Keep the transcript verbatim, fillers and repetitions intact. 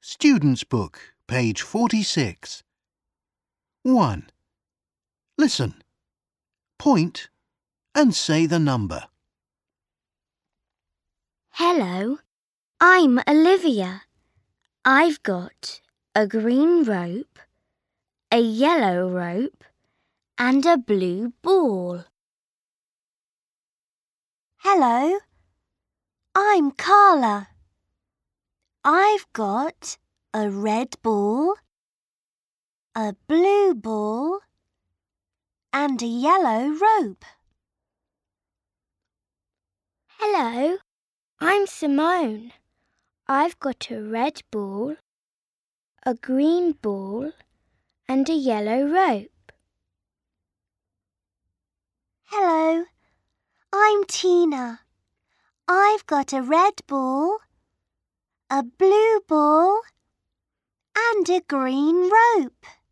Student's Book, page forty-six. one. Listen. Point and say the number. Hello, I'm Olivia. I've got a green rope, a yellow rope, and a blue ball. Hello, I'm Carla. I've got a red ball, a blue ball, and a yellow rope. Hello, I'm Simone. I've got a red ball, a green ball, and a yellow rope. Hello, I'm Tina. I've got a red ball, a blue ball, and a green rope.